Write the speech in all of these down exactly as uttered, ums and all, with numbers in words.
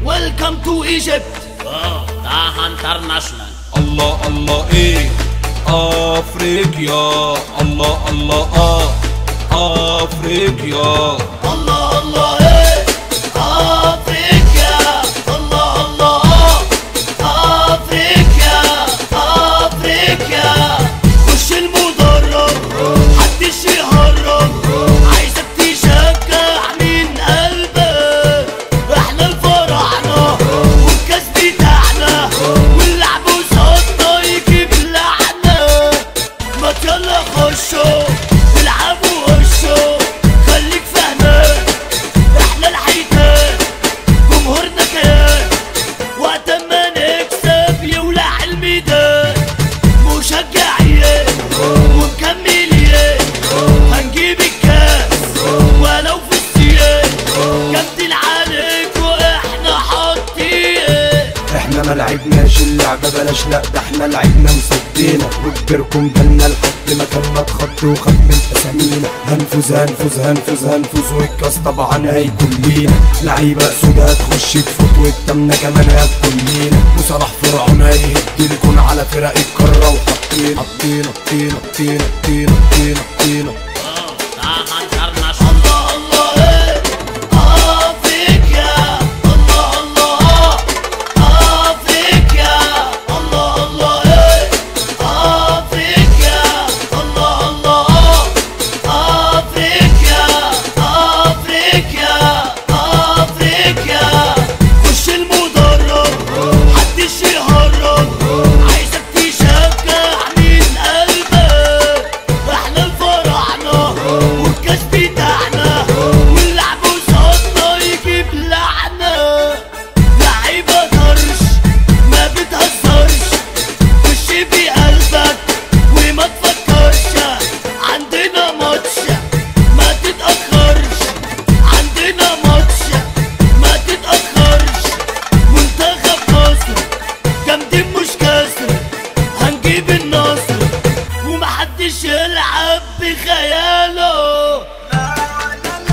ويلكم تو ايجيبت. اه ده انترناشونال. الله الله ايه افريقيا، الله الله اه افريقيا. الله الله ايه افريقيا، الله الله اه افريقيا افريقيا. خش المدرج محدش يهرج، عايزك تشجع من قلبك. احنا الفراعنة والكاس بتاعنا، واللعب قصادنا يجيب لعنة. ما يلا خشوا العبوا وشوا، خليك فاهمان احنا الحيتان، جمهورنا كيان. وقت ما نكسب يولع الميدان، مشجعين ومكملين هنجيب الكاس ولو في السيان. جامدين عليك واحنا حاطين. احنا ما لعبناش اللعبة بلاش، لا ده احنا لعبنا وسدينا، وكبركم جالنا لحد ما كنا اتخط وخد من اسامينا. هنفوز هنفوز هنفوز هنفوز، والكاس طبعا هيكون لينا. لعيبة اسود هتخش تفوت، والتمنة كمان هتكون لينا. وصلاح فرعون هيهد الكون على فرق القارة، وحطينا حطينا حطينا حطينا حطينا حطينا حطينا. اه ده انترناشونال. الله الله ايه افريقيا، الله الله افريقيا، الله الله ايه افريقيا، الله الله افريقيا افريقيا افريقيا. خش المدرج محدش يهرج، عايزك تشجع من قلبك. احنا الفراعنة والكاس بتاعنا، واللعب قصادنا يجيب لعنة. لعيبة طرش ما بتهزرش، خش بقلبك وما تفكرش. عندنا ماتش ما تتأخرش، عندنا ماتش ما تتأخرش. منتخب مصر جامدين مش كسر، هنجيب النصر ومحدش يلعب بخياله.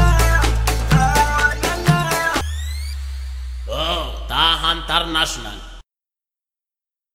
اه ده انترناشونال.